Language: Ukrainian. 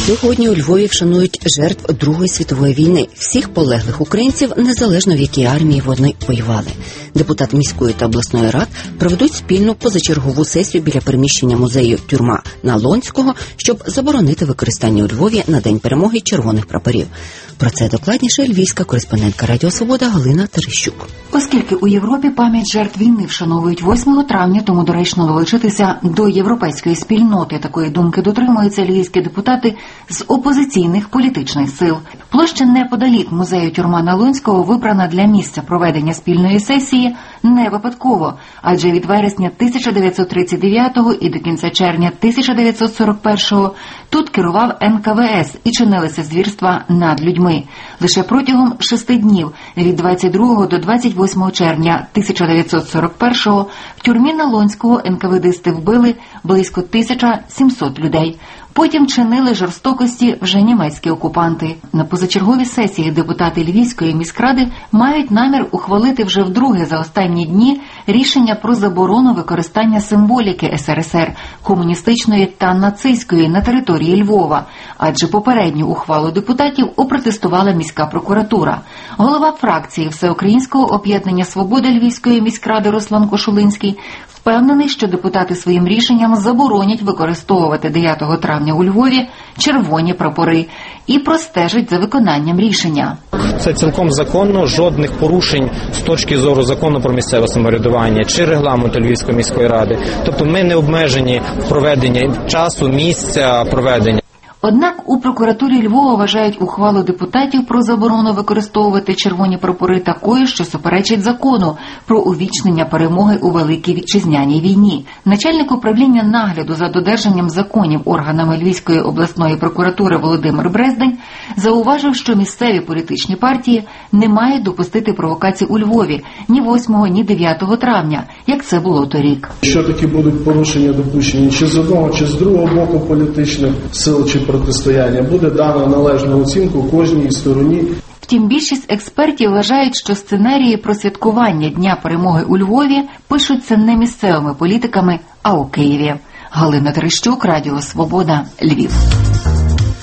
Сьогодні у Львові вшанують жертв Другої світової війни, всіх полеглих українців, незалежно в якій армії вони воювали. Депутати міської та обласної рад проведуть спільну позачергову сесію біля приміщення музею «Тюрма» на Лонського, щоб заборонити використання у Львові на День перемоги червоних прапорів. Про це докладніше львівська кореспондентка Радіо Свобода Галина Терещук. Оскільки у Європі пам'ять жертв війни вшановують 8 травня, тому доречно долучитися до європейської спільноти. Такої думки дотримуються львівські депутати з опозиційних політичних сил. Площа неподалік музею «Тюрма» на Лонського вибрана для місця проведення спільної сесії не випадково, адже від вересня 1939 і до кінця червня 1941 тут керував НКВС і чинилися звірства над людьми. Лише протягом 6 днів від 22 до 28 червня 1941 в тюрмі на Лонського НКВДисти вбили близько 1700 людей. Потім чинили жорстокості вже німецькі окупанти. На позачерговій сесії депутати Львівської міськради мають намір ухвалити вже вдруге за останні дні рішення про заборону використання символіки СРСР, комуністичної та нацистської на території Львова, адже попередню ухвалу депутатів опротестувала міська прокуратура. Голова фракції Всеукраїнського об'єднання «Свобода» Львівської міськради Руслан Кошулинський впевнений, що депутати своїм рішенням заборонять використовувати 9 травня у Львові червоні прапори і простежать за виконанням рішення. Це цілком законно, жодних порушень з точки зору закону про місцеве самоврядування чи регламенту Львівської міської ради. Тобто ми не обмежені в проведенні часу, місця проведення. Однак у прокуратурі Львова вважають ухвалу депутатів про заборону використовувати червоні прапори такою, що суперечить закону про увічнення перемоги у Великій Вітчизняній війні. Начальник управління нагляду за додержанням законів органами Львівської обласної прокуратури Володимир Брездень зауважив, що місцеві політичні партії не мають допустити провокацій у Львові ні 8, ні 9 травня, як це було торік. Що такі будуть порушення допущені чи з одного, чи з другого боку політичних сил чи протистояння, буде дано належну оцінку кожній стороні. Втім, більшість експертів вважають, що сценарії про святкування Дня перемоги у Львові пишуться не місцевими політиками, а у Києві. Галина Терещук, Радіо Свобода, Львів.